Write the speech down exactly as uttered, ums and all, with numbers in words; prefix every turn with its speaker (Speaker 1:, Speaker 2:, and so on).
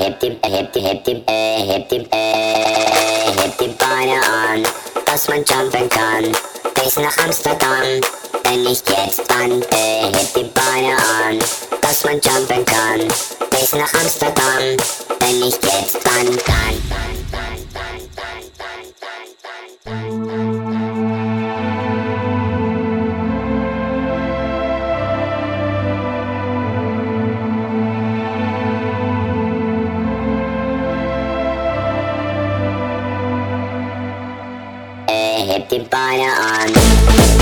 Speaker 1: hebt die, er hebt die, hebt die, er hebt die, er hebt die Beine an, dass man jumpen kann, bis nach Amsterdam. Wenn nicht jetzt, dann er hebt die Beine an, dass man jumpen kann, bis nach Amsterdam. Wenn nicht jetzt, dann, dann, dann, dann, dann, dann, dann, dann, dann. Er hebt die Beine an.